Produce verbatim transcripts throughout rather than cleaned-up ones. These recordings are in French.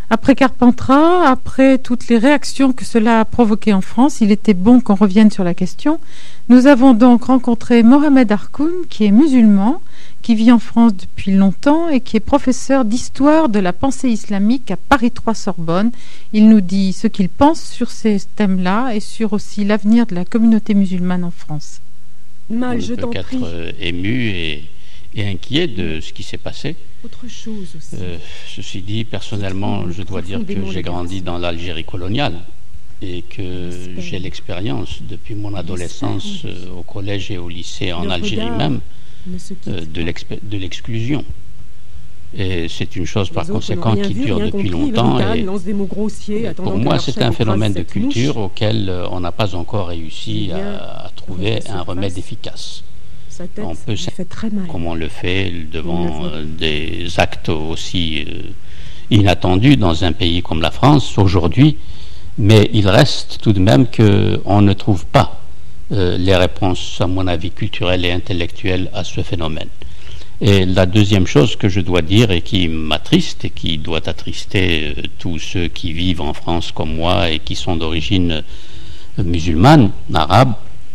Après Carpentras, après toutes les réactions que cela a provoquées en France, il était bon qu'on revienne sur la question. Nous avons donc rencontré Mohamed Harkoun, qui est musulman, qui vit en France depuis longtemps et qui est professeur d'histoire de la pensée islamique à Paris trois Sorbonne. Il nous dit ce qu'il pense sur ces thèmes-là et sur aussi l'avenir de la communauté musulmane en France. Mal, je t'en prie. On ne peut qu'être ému et, et inquiet de ce qui s'est passé. Autre chose aussi. Euh, ceci dit, personnellement, je dois dire que j'ai grandi dans l'Algérie coloniale et que j'ai l'expérience depuis mon adolescence euh, au collège et au lycée en Algérie même euh, de l'exclusion. Et c'est une chose par conséquent qui dure depuis longtemps. Et pour moi, c'est un phénomène de culture auquel euh, on n'a pas encore réussi à, à trouver un remède efficace. On peut, comme on le fait devant euh, des actes aussi euh, inattendus dans un pays comme la France aujourd'hui, mais il reste tout de même qu'on ne trouve pas euh, les réponses, à mon avis, culturelles et intellectuelles à ce phénomène. Et la deuxième chose que je dois dire et qui m'attriste et qui doit attrister euh, tous ceux qui vivent en France comme moi et qui sont d'origine euh, musulmane, arabe,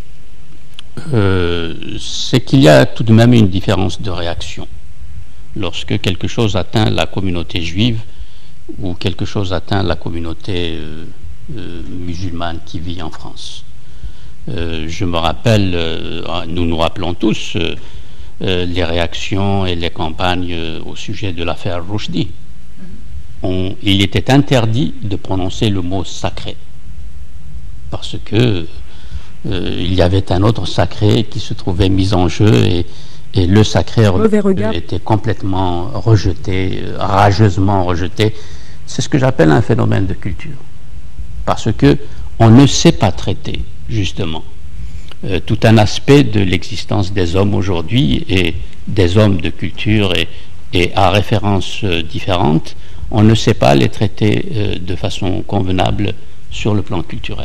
Euh, c'est qu'il y a tout de même une différence de réaction lorsque quelque chose atteint la communauté juive ou quelque chose atteint la communauté euh, euh, musulmane qui vit en France. Euh, je me rappelle, euh, nous nous rappelons tous euh, euh, les réactions et les campagnes euh, au sujet de l'affaire Rushdie. On, il était interdit de prononcer le mot sacré parce que Euh, il y avait un autre sacré qui se trouvait mis en jeu et, et le sacré euh, était complètement rejeté, euh, rageusement rejeté. C'est ce que j'appelle un phénomène de culture, parce que on ne sait pas traiter justement euh, tout un aspect de l'existence des hommes aujourd'hui et des hommes de culture et, et à références euh, différentes. On ne sait pas les traiter euh, de façon convenable sur le plan culturel.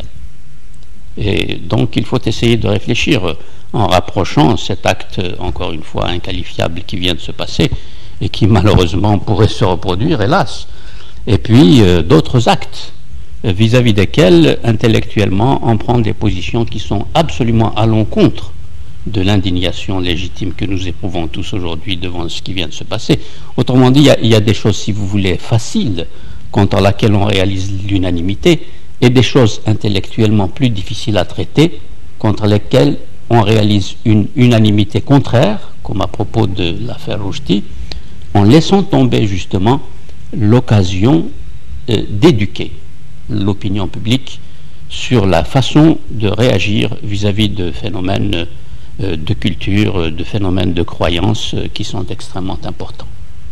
Et donc il faut essayer de réfléchir en rapprochant cet acte, encore une fois inqualifiable, qui vient de se passer et qui malheureusement pourrait se reproduire, hélas, et puis euh, d'autres actes euh, vis-à-vis desquels intellectuellement on prend des positions qui sont absolument à l'encontre de l'indignation légitime que nous éprouvons tous aujourd'hui devant ce qui vient de se passer. Autrement dit, il y a, il y a des choses, si vous voulez, faciles, contre lesquelles on réalise l'unanimité, et des choses intellectuellement plus difficiles à traiter, contre lesquelles on réalise une unanimité contraire, comme à propos de l'affaire Rushdie, en laissant tomber justement l'occasion euh, d'éduquer l'opinion publique sur la façon de réagir vis-à-vis de phénomènes euh, de culture, de phénomènes de croyances euh, qui sont extrêmement importants.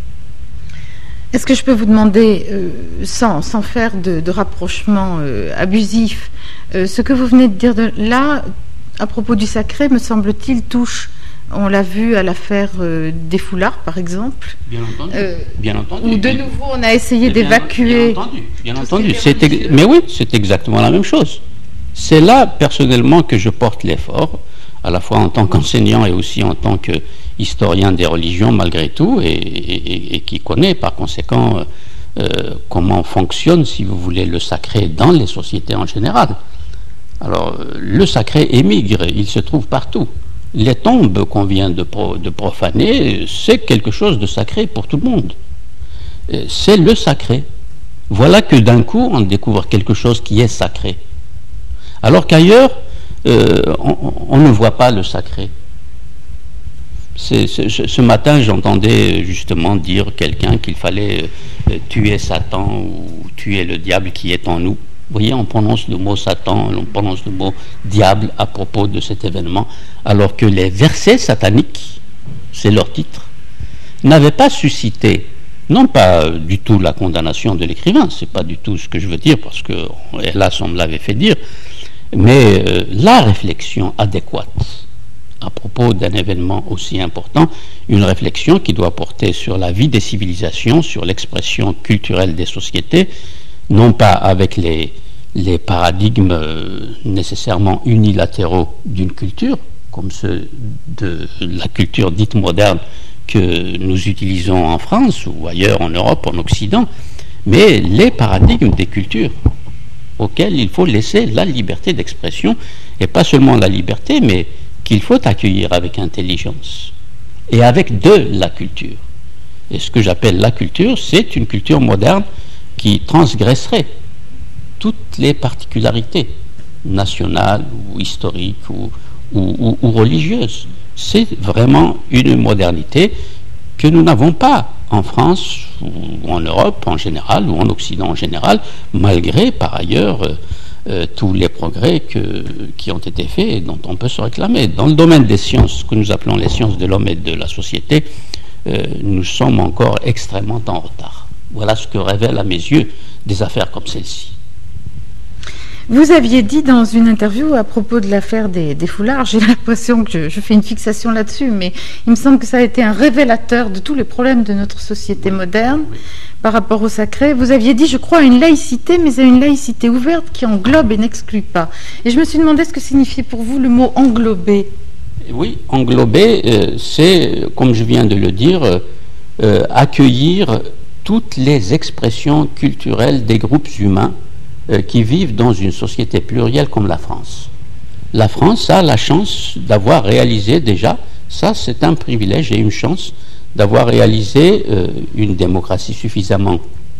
Est-ce que je peux vous demander, euh, sans, sans faire de, de rapprochement euh, abusif, euh, ce que vous venez de dire de là, à propos du sacré, me semble-t-il, touche, on l'a vu à l'affaire euh, des foulards, par exemple. Bien entendu. Euh, bien entendu. Où de bien, nouveau on a essayé d'évacuer. Bien entendu. Bien entendu. C'est ex- mais oui, c'est exactement la même chose. C'est là, personnellement, que je porte l'effort, à la fois en tant qu'enseignant et aussi en tant qu'historien des religions, malgré tout, et, et, et qui connaît par conséquent euh, comment fonctionne, si vous voulez, le sacré dans les sociétés en général. Alors, le sacré émigre, il se trouve partout. Les tombes qu'on vient de, pro, de profaner, c'est quelque chose de sacré pour tout le monde. C'est le sacré. Voilà que d'un coup, on découvre quelque chose qui est sacré. Alors qu'ailleurs, Euh, on, on ne voit pas le sacré. C'est, c'est, ce matin, j'entendais justement dire quelqu'un qu'il fallait euh, tuer Satan ou tuer le diable qui est en nous. Vous voyez, on prononce le mot Satan, on prononce le mot diable à propos de cet événement, alors que les versets sataniques, c'est leur titre, n'avaient pas suscité, non pas du tout la condamnation de l'écrivain, c'est pas du tout ce que je veux dire, parce que, hélas, on me l'avait fait dire, mais euh, la réflexion adéquate à propos d'un événement aussi important, une réflexion qui doit porter sur la vie des civilisations, sur l'expression culturelle des sociétés, non pas avec les, les paradigmes euh, nécessairement unilatéraux d'une culture, comme ceux de la culture dite moderne que nous utilisons en France ou ailleurs en Europe, en Occident, mais les paradigmes des cultures auxquels il faut laisser la liberté d'expression, et pas seulement la liberté, mais qu'il faut accueillir avec intelligence et avec de la culture. Et ce que j'appelle la culture, c'est une culture moderne qui transgresserait toutes les particularités nationales ou historiques ou, ou, ou, ou religieuses. C'est vraiment une modernité que nous n'avons pas en France ou en Europe en général ou en Occident en général, malgré par ailleurs euh, euh, tous les progrès que, qui ont été faits et dont on peut se réclamer. Dans le domaine des sciences, que nous appelons les sciences de l'homme et de la société, euh, nous sommes encore extrêmement en retard. Voilà ce que révèlent à mes yeux des affaires comme celle-ci. Vous aviez dit dans une interview à propos de l'affaire des, des foulards, j'ai l'impression que je, je fais une fixation là-dessus, mais il me semble que ça a été un révélateur de tous les problèmes de notre société moderne par rapport au sacré. Vous aviez dit, je crois, à une laïcité, mais à une laïcité ouverte qui englobe et n'exclut pas. Et je me suis demandé ce que signifiait pour vous le mot englober. Oui, englober, euh, c'est, comme je viens de le dire, euh, euh, accueillir toutes les expressions culturelles des groupes humains qui vivent dans une société plurielle comme la France. La France a la chance d'avoir réalisé déjà, ça c'est un privilège et une chance, d'avoir réalisé euh, une démocratie suffisamment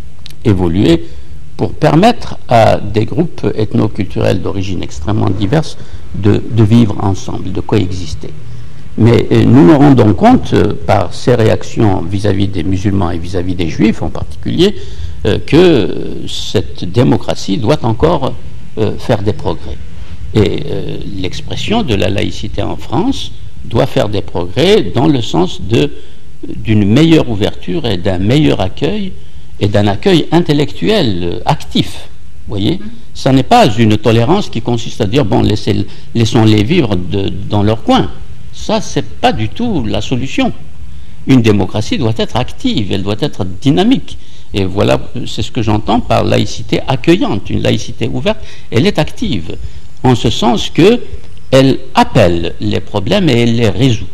évoluée pour permettre à des groupes ethno-culturels d'origine extrêmement diverses de, de vivre ensemble, de coexister. Mais euh, nous nous rendons compte, euh, par ces réactions vis-à-vis des musulmans et vis-à-vis des juifs en particulier, euh, que cette démocratie doit encore euh, faire des progrès. Et euh, l'expression de la laïcité en France doit faire des progrès dans le sens de, d'une meilleure ouverture et d'un meilleur accueil, et d'un accueil intellectuel euh, actif. Vous voyez, ça n'est pas une tolérance qui consiste à dire, bon, laissez, laissons-les vivre de, dans leur coin. Ça, c'est pas du tout la solution. Une démocratie doit être active, elle doit être dynamique. Et voilà, c'est ce que j'entends par laïcité accueillante. Une laïcité ouverte, elle est active, en ce sens qu'elle appelle les problèmes et elle les résout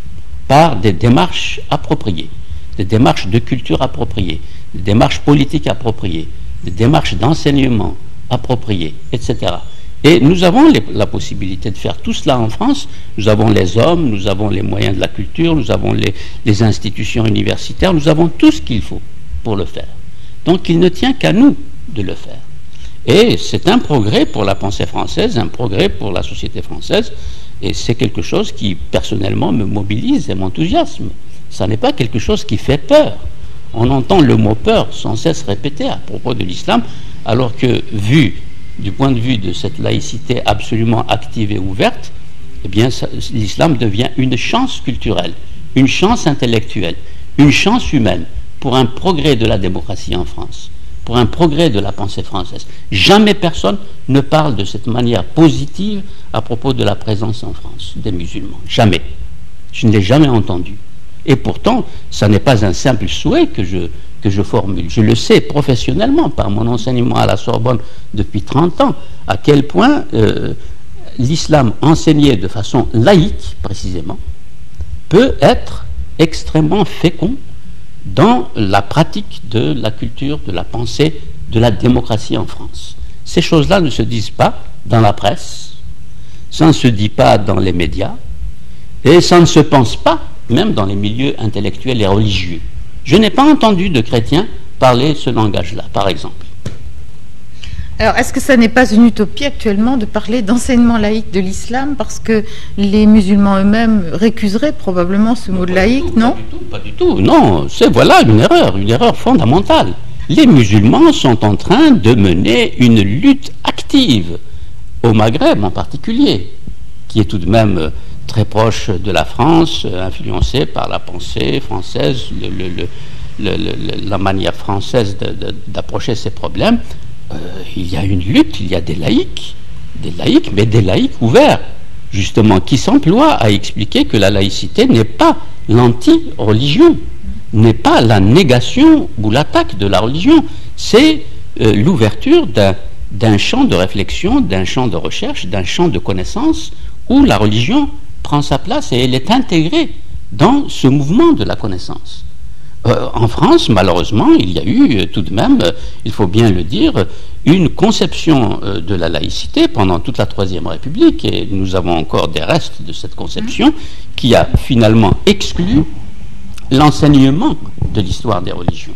par des démarches appropriées, des démarches de culture appropriées, des démarches politiques appropriées, des démarches d'enseignement appropriées, et cetera. Et nous avons les, la possibilité de faire tout cela en France. Nous avons les hommes, nous avons les moyens de la culture, nous avons les, les institutions universitaires, nous avons tout ce qu'il faut pour le faire. Donc il ne tient qu'à nous de le faire. Et c'est un progrès pour la pensée française, un progrès pour la société française, et c'est quelque chose qui personnellement me mobilise et m'enthousiasme. Ça n'est pas quelque chose qui fait peur. On entend le mot peur sans cesse répété à propos de l'islam, alors que vu du point de vue de cette laïcité absolument active et ouverte, eh bien ça, l'islam devient une chance culturelle, une chance intellectuelle, une chance humaine pour un progrès de la démocratie en France, pour un progrès de la pensée française. Jamais personne ne parle de cette manière positive à propos de la présence en France des musulmans. Jamais. Je ne l'ai jamais entendu. Et pourtant, ça n'est pas un simple souhait que je, que je formule. Je le sais professionnellement par mon enseignement à la Sorbonne depuis trente ans, à quel point euh, l'islam enseigné de façon laïque, précisément, peut être extrêmement fécond dans la pratique de la culture, de la pensée, de la démocratie en France. Ces choses-là ne se disent pas dans la presse, ça ne se dit pas dans les médias, et ça ne se pense pas même dans les milieux intellectuels et religieux. Je n'ai pas entendu de chrétiens parler ce langage-là, par exemple. Alors, est-ce que ça n'est pas une utopie actuellement de parler d'enseignement laïque de l'islam, parce que les musulmans eux-mêmes récuseraient probablement ce mot de laïque, non ? Pas du tout, pas du tout. Non, c'est voilà une erreur, une erreur fondamentale. Les musulmans sont en train de mener une lutte active, au Maghreb en particulier, qui est tout de même très proche de la France, influencée par la pensée française, le, le, le, le, le, la manière française de, de, d'approcher ces problèmes. Euh, il y a une lutte, il y a des laïcs, des laïcs, mais des laïcs ouverts, justement, qui s'emploient à expliquer que la laïcité n'est pas l'anti-religion, n'est pas la négation ou l'attaque de la religion, c'est euh, l'ouverture d'un, d'un champ de réflexion, d'un champ de recherche, d'un champ de connaissance, où la religion prend sa place et elle est intégrée dans ce mouvement de la connaissance. Euh, en France, malheureusement, il y a eu euh, tout de même, euh, il faut bien le dire, une conception euh, de la laïcité pendant toute la Troisième République, et nous avons encore des restes de cette conception, qui a finalement exclu l'enseignement de l'histoire des religions.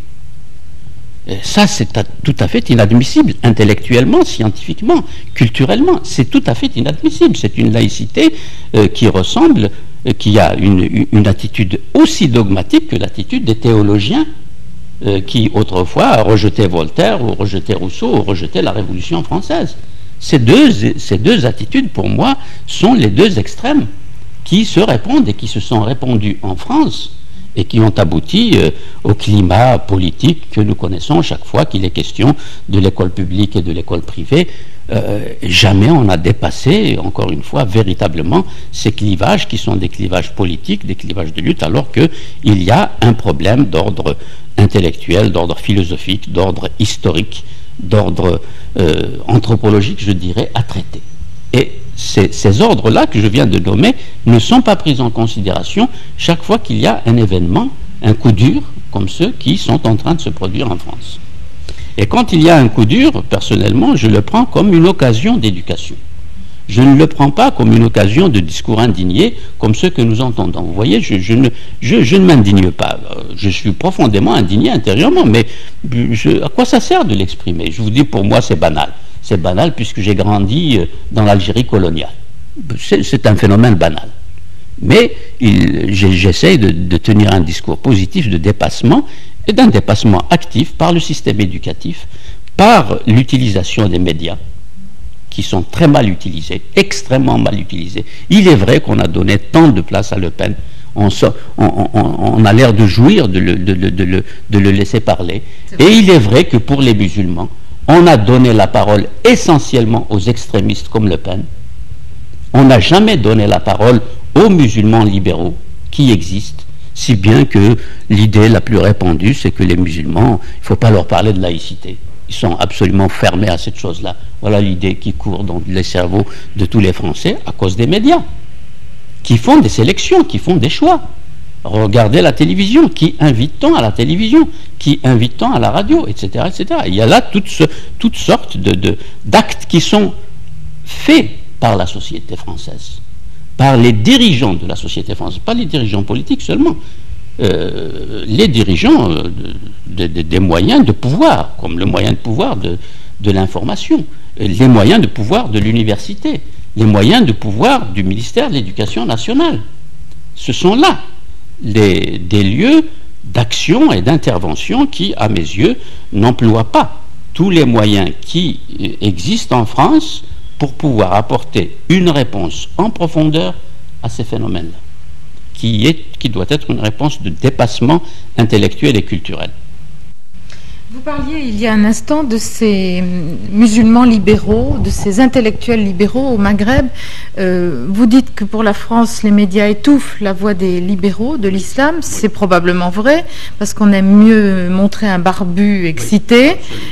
Et ça, c'est à, tout à fait inadmissible, intellectuellement, scientifiquement, culturellement. C'est tout à fait inadmissible. C'est une laïcité euh, qui ressemble, euh, qui a une, une attitude aussi dogmatique que l'attitude des théologiens euh, qui, autrefois, rejetaient Voltaire, ou rejetaient Rousseau, ou rejetaient la Révolution française. Ces deux, ces deux attitudes, pour moi, sont les deux extrêmes qui se répondent et qui se sont répandus en France, et qui ont abouti euh, au climat politique que nous connaissons chaque fois qu'il est question de l'école publique et de l'école privée. Euh, jamais on n'a dépassé, encore une fois, véritablement ces clivages qui sont des clivages politiques, des clivages de lutte, alors qu'il y a un problème d'ordre intellectuel, d'ordre philosophique, d'ordre historique, d'ordre euh, anthropologique, je dirais, à traiter. Et ces, ces ordres-là que je viens de nommer ne sont pas pris en considération chaque fois qu'il y a un événement, un coup dur, comme ceux qui sont en train de se produire en France. Et quand il y a un coup dur, personnellement, je le prends comme une occasion d'éducation. Je ne le prends pas comme une occasion de discours indigné, comme ceux que nous entendons. Vous voyez, je, je ne, je, je ne m'indigne pas. Je suis profondément indigné intérieurement, mais je, à quoi ça sert de l'exprimer? Je vous dis, pour moi, c'est banal. C'est banal puisque j'ai grandi dans l'Algérie coloniale. C'est un phénomène banal. Mais j'essaie de, de tenir un discours positif de dépassement, et d'un dépassement actif par le système éducatif, par l'utilisation des médias, qui sont très mal utilisés, extrêmement mal utilisés. Il est vrai qu'on a donné tant de place à Le Pen. On, so, on, on, on a l'air de jouir de le, de, de, de, de, de le laisser parler. Et il est vrai que pour les musulmans, on a donné la parole essentiellement aux extrémistes comme Le Pen. On n'a jamais donné la parole aux musulmans libéraux qui existent, si bien que l'idée la plus répandue, c'est que les musulmans, il ne faut pas leur parler de laïcité. Ils sont absolument fermés à cette chose-là. Voilà l'idée qui court dans les cerveaux de tous les Français à cause des médias, qui font des sélections, qui font des choix. Regardez la télévision, qui invite-t-on à la télévision, qui invite-t-on à la radio, et cetera, et cetera. Il y a là toutes, ce, toutes sortes de, de, d'actes qui sont faits par la société française, par les dirigeants de la société française, pas les dirigeants politiques seulement, euh, les dirigeants de, de, de, des moyens de pouvoir, comme le moyen de pouvoir de, de l'information, les moyens de pouvoir de l'université, les moyens de pouvoir du ministère de l'Éducation nationale. Ce sont là les, des lieux d'action et d'intervention qui, à mes yeux, n'emploient pas tous les moyens qui existent en France pour pouvoir apporter une réponse en profondeur à ces phénomènes-là, qui, est, qui doit être une réponse de dépassement intellectuel et culturel. Vous parliez il y a un instant de ces musulmans libéraux, de ces intellectuels libéraux au Maghreb. Euh, vous dites que pour la France, les médias étouffent la voix des libéraux de l'islam. C'est probablement vrai, parce qu'on aime mieux montrer un barbu excité,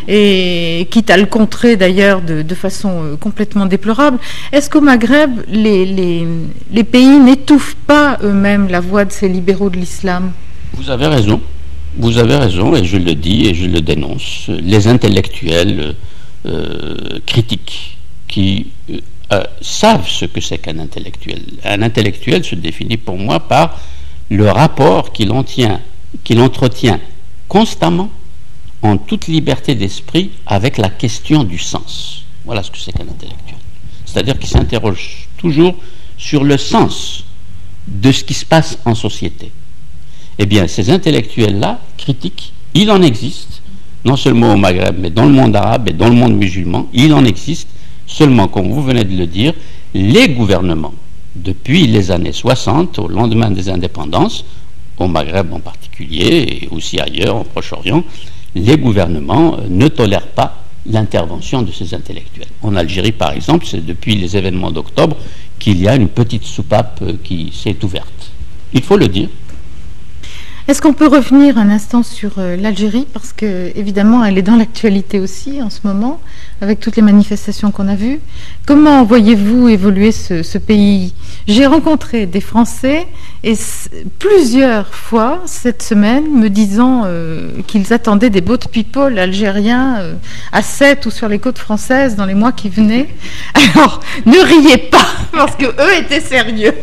et quitte à le contrer d'ailleurs de, de façon complètement déplorable. Est-ce qu'au Maghreb, les, les, les pays n'étouffent pas eux-mêmes la voix de ces libéraux de l'islam? Vous avez raison. Vous avez raison, et je le dis et je le dénonce. Les intellectuels euh, critiques qui euh, savent ce que c'est qu'un intellectuel. Un intellectuel se définit pour moi par le rapport qu'il entretient, qu'il entretient constamment, en toute liberté d'esprit, avec la question du sens. Voilà ce que c'est qu'un intellectuel. C'est-à-dire qu'il s'interroge toujours sur le sens de ce qui se passe en société. Eh bien, ces intellectuels-là, critiques, il en existe, non seulement au Maghreb, mais dans le monde arabe et dans le monde musulman, il en existe, seulement, comme vous venez de le dire, les gouvernements, depuis les années soixante, au lendemain des indépendances, au Maghreb en particulier, et aussi ailleurs, au Proche-Orient, les gouvernements ne tolèrent pas l'intervention de ces intellectuels. En Algérie, par exemple, c'est depuis les événements d'octobre qu'il y a une petite soupape qui s'est ouverte. Il faut le dire. Est-ce qu'on peut revenir un instant sur euh, l'Algérie, parce que évidemment elle est dans l'actualité aussi en ce moment, avec toutes les manifestations qu'on a vues. Comment voyez-vous évoluer ce, ce pays? J'ai rencontré des Français et plusieurs fois cette semaine me disant euh, qu'ils attendaient des boat people algériens euh, à Sète ou sur les côtes françaises dans les mois qui venaient. Alors ne riez pas, parce que eux étaient sérieux.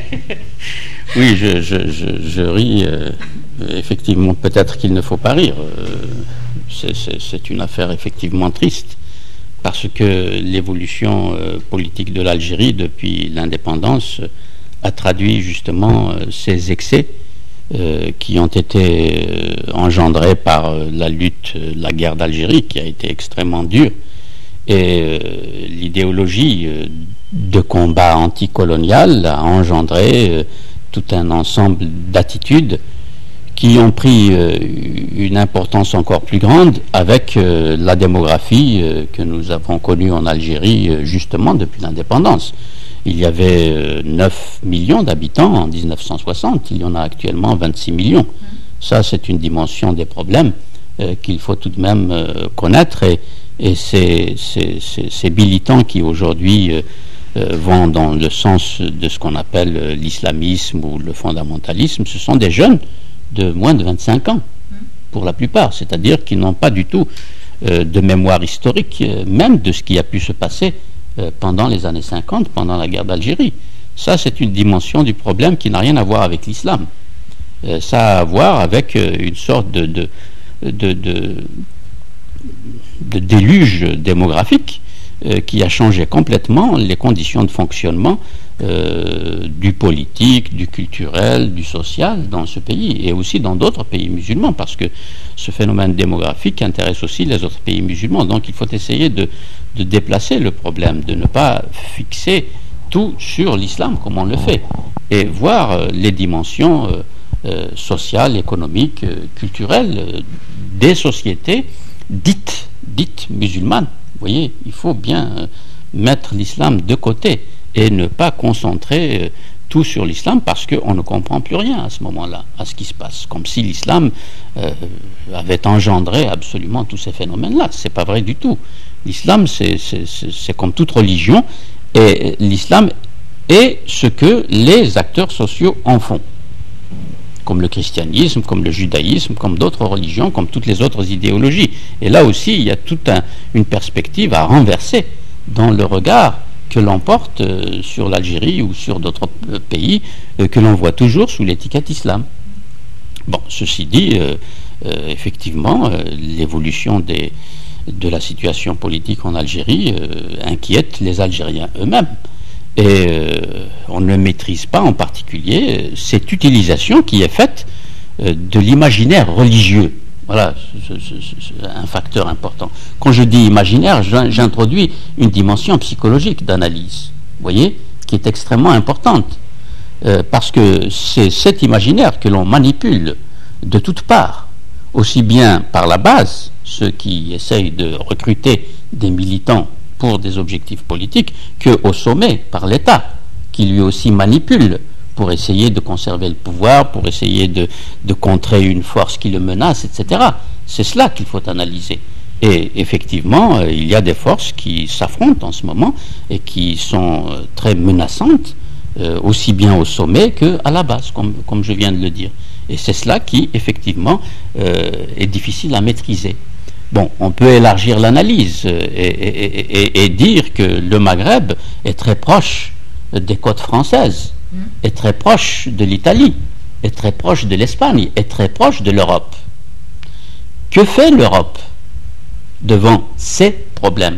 Oui, je, je, je, je ris. Euh, effectivement, peut-être qu'il ne faut pas rire. Euh, c'est, c'est, c'est une affaire effectivement triste, parce que l'évolution euh, politique de l'Algérie depuis l'indépendance a traduit justement euh, ces excès euh, qui ont été euh, engendrés par euh, la lutte, euh, la guerre d'Algérie, qui a été extrêmement dure, et euh, l'idéologie euh, de combat anticolonial a engendré euh, tout un ensemble d'attitudes qui ont pris euh, une importance encore plus grande avec euh, la démographie euh, que nous avons connue en Algérie euh, justement depuis l'indépendance. Il y avait euh, neuf millions d'habitants en dix-neuf cent soixante, il y en a actuellement vingt-six millions. Ça, c'est une dimension des problèmes euh, qu'il faut tout de même euh, connaître, et, et ces, ces, ces, ces militants qui aujourd'hui euh, euh, vont dans le sens de ce qu'on appelle euh, l'islamisme ou le fondamentalisme, ce sont des jeunes de moins de vingt-cinq ans, pour la plupart, c'est-à-dire qu'ils n'ont pas du tout euh, de mémoire historique, euh, même de ce qui a pu se passer euh, pendant les années cinquante, pendant la guerre d'Algérie. Ça, c'est une dimension du problème qui n'a rien à voir avec l'islam. Euh, ça a à voir avec euh, une sorte de, de, de, de, de déluge démographique euh, qui a changé complètement les conditions de fonctionnement Euh, du politique, du culturel, du social dans ce pays, et aussi dans d'autres pays musulmans, parce que ce phénomène démographique intéresse aussi les autres pays musulmans. Donc il faut essayer de, de déplacer le problème, de ne pas fixer tout sur l'islam comme on le fait, et voir euh, les dimensions euh, euh, sociales, économiques, euh, culturelles euh, des sociétés dites, dites musulmanes. Vous voyez, il faut bien euh, mettre l'islam de côté et ne pas concentrer euh, tout sur l'islam, parce qu'on ne comprend plus rien à ce moment-là, à ce qui se passe, comme si l'islam euh, avait engendré absolument tous ces phénomènes-là. C'est pas vrai du tout. L'islam, c'est, c'est, c'est, c'est comme toute religion, et l'islam est ce que les acteurs sociaux en font, comme le christianisme, comme le judaïsme, comme d'autres religions, comme toutes les autres idéologies. Et là aussi, il y a toute un, une perspective à renverser dans le regard que l'on porte euh, sur l'Algérie ou sur d'autres euh, pays euh, que l'on voit toujours sous l'étiquette islam. Bon, ceci dit, euh, euh, effectivement, euh, l'évolution des, de la situation politique en Algérie euh, inquiète les Algériens eux-mêmes. Et euh, on ne maîtrise pas en particulier euh, cette utilisation qui est faite euh, de l'imaginaire religieux. Voilà, c'est, c'est, c'est un facteur important. Quand je dis imaginaire, j'introduis une dimension psychologique d'analyse, vous voyez, qui est extrêmement importante. Euh, parce que c'est cet imaginaire que l'on manipule de toutes parts, aussi bien par la base, ceux qui essayent de recruter des militants pour des objectifs politiques, qu'au sommet, par l'État, qui lui aussi manipule pour essayer de conserver le pouvoir, pour essayer de, de contrer une force qui le menace, et cetera. C'est cela qu'il faut analyser. Et effectivement, euh, il y a des forces qui s'affrontent en ce moment et qui sont euh, très menaçantes, euh, aussi bien au sommet qu'à la base, comme, comme je viens de le dire. Et c'est cela qui, effectivement, euh, est difficile à maîtriser. Bon, on peut élargir l'analyse euh, et, et, et, et dire que le Maghreb est très proche des côtes françaises, est très proche de l'Italie, est très proche de l'Espagne, est très proche de l'Europe. Que fait l'Europe devant ces problèmes?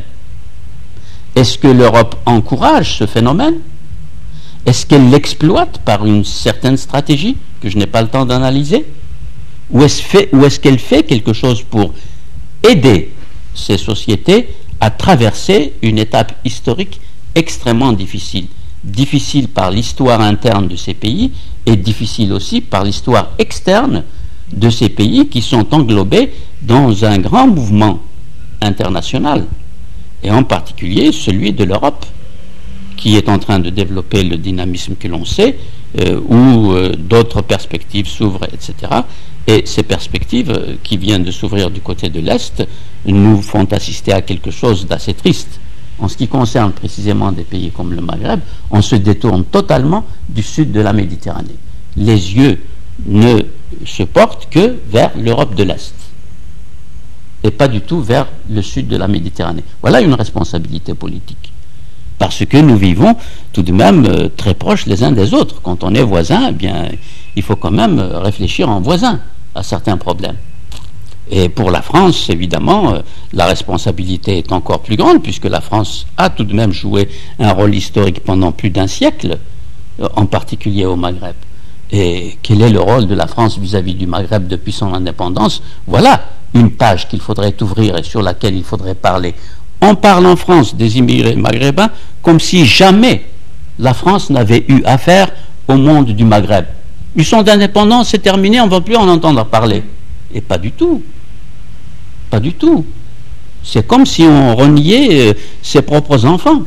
Est-ce que l'Europe encourage ce phénomène? Est-ce qu'elle l'exploite par une certaine stratégie que je n'ai pas le temps d'analyser? Ou est-ce fait, ou est-ce qu'elle fait quelque chose pour aider ces sociétés à traverser une étape historique extrêmement difficile? Difficile par l'histoire interne de ces pays et difficile aussi par l'histoire externe de ces pays qui sont englobés dans un grand mouvement international, et en particulier celui de l'Europe, qui est en train de développer le dynamisme que l'on sait euh, où euh, d'autres perspectives s'ouvrent, et cetera. Et ces perspectives euh, qui viennent de s'ouvrir du côté de l'Est nous font assister à quelque chose d'assez triste. En ce qui concerne précisément des pays comme le Maghreb, on se détourne totalement du sud de la Méditerranée. Les yeux ne se portent que vers l'Europe de l'Est et pas du tout vers le sud de la Méditerranée. Voilà une responsabilité politique. Parce que nous vivons tout de même euh, très proches les uns des autres. Quand on est voisins, eh bien, il faut quand même réfléchir en voisin à certains problèmes. Et pour la France, évidemment, euh, la responsabilité est encore plus grande, puisque la France a tout de même joué un rôle historique pendant plus d'un siècle, euh, en particulier au Maghreb. Et quel est le rôle de la France vis-à-vis du Maghreb depuis son indépendance? Voilà une page qu'il faudrait ouvrir et sur laquelle il faudrait parler. On parle en France des immigrés maghrébins comme si jamais la France n'avait eu affaire au monde du Maghreb. Ils sont d'indépendance, c'est terminé, on ne va plus en entendre parler. Et pas du tout. Pas du tout. C'est comme si on reniait euh, ses propres enfants.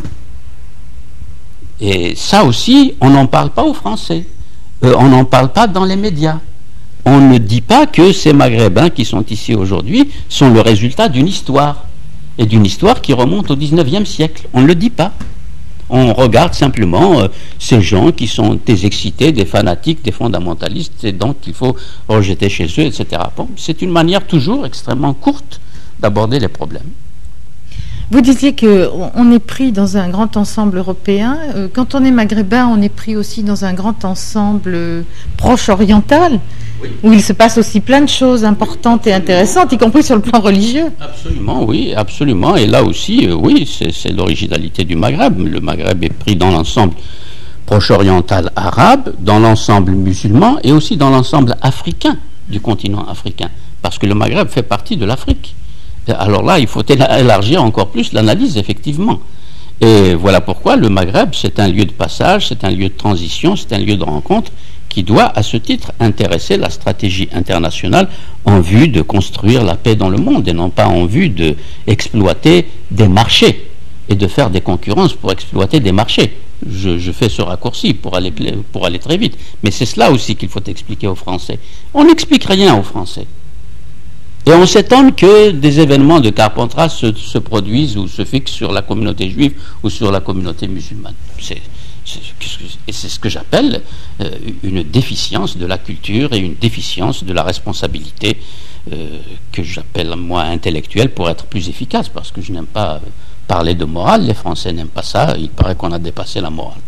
Et ça aussi, on n'en parle pas aux Français. Euh, on n'en parle pas dans les médias. On ne dit pas que ces Maghrébins qui sont ici aujourd'hui sont le résultat d'une histoire. Et d'une histoire qui remonte au dix-neuvième siècle. On ne le dit pas. On regarde simplement euh, ces gens qui sont des excités, des fanatiques, des fondamentalistes, et donc il faut rejeter chez eux, et cetera. Bon, c'est une manière toujours extrêmement courte d'aborder les problèmes. Vous disiez qu'on est pris dans un grand ensemble européen. Quand on est maghrébin, on est pris aussi dans un grand ensemble proche-oriental, oui, où il se passe aussi plein de choses importantes et intéressantes, y compris sur le plan religieux. Absolument, oui, absolument. Et là aussi, euh, oui, c'est, c'est l'originalité du Maghreb. Le Maghreb est pris dans l'ensemble proche-oriental arabe, dans l'ensemble musulman et aussi dans l'ensemble africain du continent africain. Parce que le Maghreb fait partie de l'Afrique. Alors là, il faut élargir encore plus l'analyse, effectivement. Et voilà pourquoi le Maghreb, c'est un lieu de passage, c'est un lieu de transition, c'est un lieu de rencontre qui doit, à ce titre, intéresser la stratégie internationale en vue de construire la paix dans le monde et non pas en vue d'exploiter des marchés et de faire des concurrences pour exploiter des marchés. Je, je fais ce raccourci pour aller, pour aller très vite. Mais c'est cela aussi qu'il faut expliquer aux Français. On n'explique rien aux Français. Et on s'étonne que des événements de Carpentras se, se produisent ou se fixent sur la communauté juive ou sur la communauté musulmane. C'est, c'est, et c'est ce que j'appelle euh, une déficience de la culture et une déficience de la responsabilité euh, que j'appelle, moi, intellectuelle pour être plus efficace, parce que je n'aime pas parler de morale. Les Français n'aiment pas ça. Il paraît qu'on a dépassé la morale.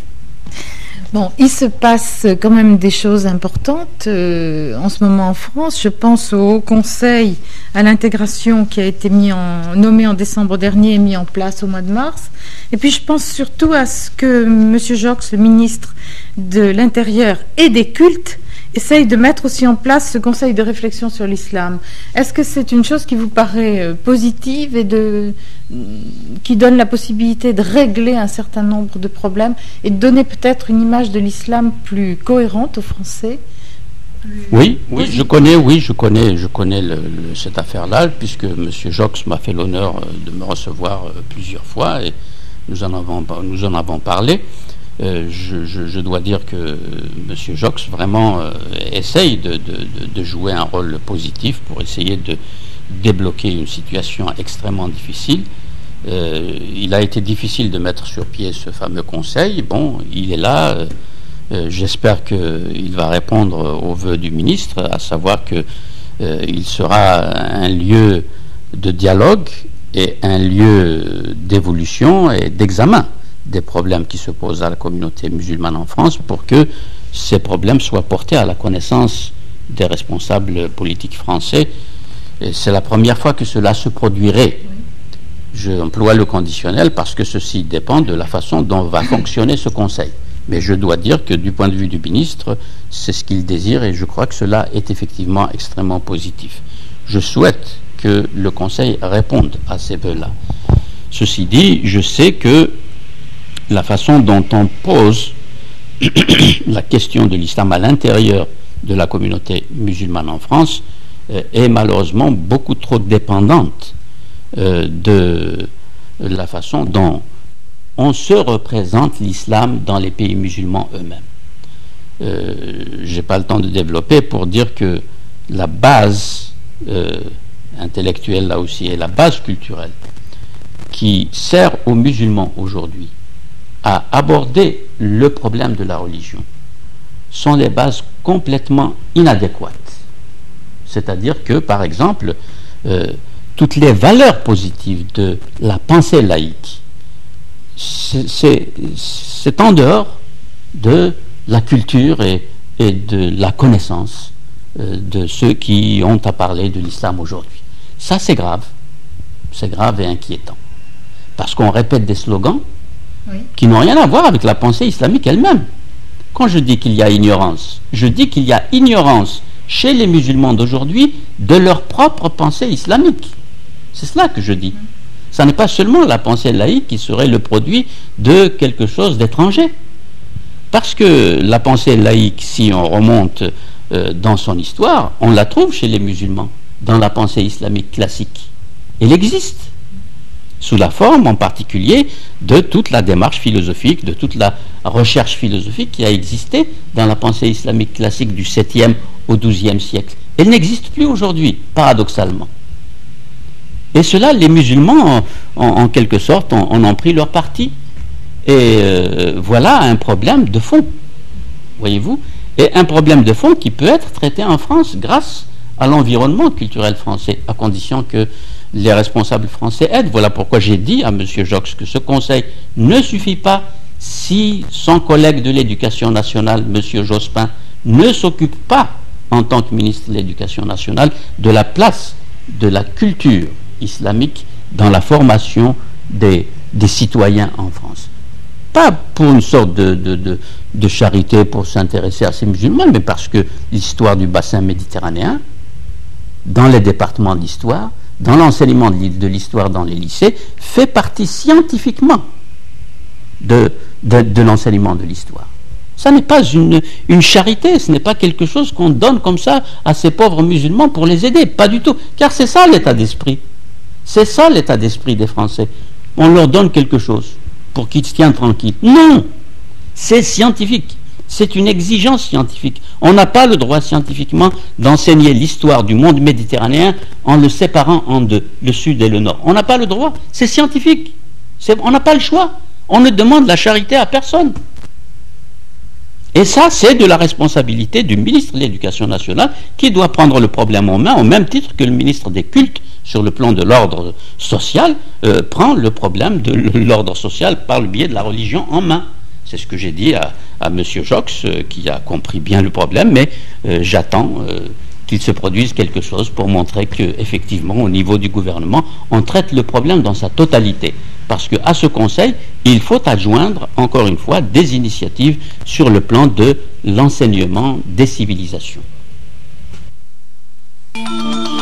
Bon, il se passe quand même des choses importantes euh, en ce moment en France. Je pense au Haut Conseil à l'intégration qui a été mis en, nommé en décembre dernier et mis en place au mois de mars. Et puis je pense surtout à ce que M. Joxe, le ministre de l'Intérieur et des cultes, essaye de mettre aussi en place ce conseil de réflexion sur l'islam. Est-ce que c'est une chose qui vous paraît euh, positive et de, qui donne la possibilité de régler un certain nombre de problèmes et de donner peut-être une image de l'islam plus cohérente aux Français? Oui, oui, je connais, oui, je connais, je connais le, le, cette affaire-là, puisque M. Joxe m'a fait l'honneur de me recevoir plusieurs fois et nous en avons, nous en avons parlé. Euh, je, je, je dois dire que euh, M. Joxe vraiment euh, essaye de, de, de jouer un rôle positif pour essayer de débloquer une situation extrêmement difficile. Euh, il a été difficile de mettre sur pied ce fameux conseil. Bon, il est là. Euh, euh, j'espère qu'il va répondre aux vœux du ministre, à savoir que euh, il sera un lieu de dialogue et un lieu d'évolution et d'examen des problèmes qui se posent à la communauté musulmane en France, pour que ces problèmes soient portés à la connaissance des responsables politiques français. Et c'est la première fois que cela se produirait. Je emploie le conditionnel parce que ceci dépend de la façon dont va fonctionner ce conseil. Mais je dois dire que du point de vue du ministre, c'est ce qu'il désire et je crois que cela est effectivement extrêmement positif. Je souhaite que le conseil réponde à ces vœux-là. Ceci dit, je sais que la façon dont on pose la question de l'islam à l'intérieur de la communauté musulmane en France euh, est malheureusement beaucoup trop dépendante euh, de la façon dont on se représente l'islam dans les pays musulmans eux-mêmes. euh, je n'ai pas le temps de développer pour dire que la base euh, intellectuelle, là aussi, et la base culturelle qui sert aux musulmans aujourd'hui à aborder le problème de la religion sont des bases complètement inadéquates. C'est-à-dire que, par exemple, euh, toutes les valeurs positives de la pensée laïque, c'est, c'est, c'est en dehors de la culture et, et de la connaissance euh, de ceux qui ont à parler de l'islam aujourd'hui. Ça, c'est grave. C'est grave et inquiétant. Parce qu'on répète des slogans oui. qui n'ont rien à voir avec la pensée islamique elle-même. Quand je dis qu'il y a ignorance, je dis qu'il y a ignorance chez les musulmans d'aujourd'hui de leur propre pensée islamique. C'est cela que je dis. Ça n'est pas seulement la pensée laïque qui serait le produit de quelque chose d'étranger. Parce que la pensée laïque, si on remonte euh, dans son histoire, on la trouve chez les musulmans, dans la pensée islamique classique. Elle existe, sous la forme en particulier de toute la démarche philosophique, de toute la recherche philosophique qui a existé dans la pensée islamique classique du septième au douzième siècle. Elle n'existe plus aujourd'hui, paradoxalement. Et cela, les musulmans, en, en, en quelque sorte, en, en ont pris leur parti. Et euh, voilà un problème de fond, voyez-vous, et un problème de fond qui peut être traité en France grâce à l'environnement culturel français, à condition que les responsables français aident. Voilà pourquoi j'ai dit à M. Jox que ce conseil ne suffit pas si son collègue de l'Éducation nationale, M. Jospin, ne s'occupe pas, en tant que ministre de l'Éducation nationale, de la place de la culture islamique dans la formation des, des citoyens en France. Pas pour une sorte de, de, de, de charité pour s'intéresser à ces musulmans, mais parce que l'histoire du bassin méditerranéen, dans les départements d'histoire, dans l'enseignement de l'histoire dans les lycées, fait partie scientifiquement de, de, de l'enseignement de l'histoire. Ça n'est pas une, une charité, ce n'est pas quelque chose qu'on donne comme ça à ces pauvres musulmans pour les aider, pas du tout, car c'est ça l'état d'esprit. C'est ça l'état d'esprit des Français. On leur donne quelque chose pour qu'ils se tiennent tranquilles. Non, c'est scientifique. C'est une exigence scientifique. On n'a pas le droit scientifiquement d'enseigner l'histoire du monde méditerranéen en le séparant en deux, le sud et le nord. On n'a pas le droit. C'est scientifique. C'est, on n'a pas le choix. On ne demande la charité à personne. Et ça, c'est de la responsabilité du ministre de l'Éducation nationale qui doit prendre le problème en main, au même titre que le ministre des Cultes, sur le plan de l'ordre social, euh, prend le problème de l'ordre social par le biais de la religion en main. C'est ce que j'ai dit à, à M. Jox, euh, qui a compris bien le problème, mais euh, j'attends euh, qu'il se produise quelque chose pour montrer qu'effectivement, au niveau du gouvernement, on traite le problème dans sa totalité. Parce qu'à ce Conseil, il faut adjoindre, encore une fois, des initiatives sur le plan de l'enseignement des civilisations.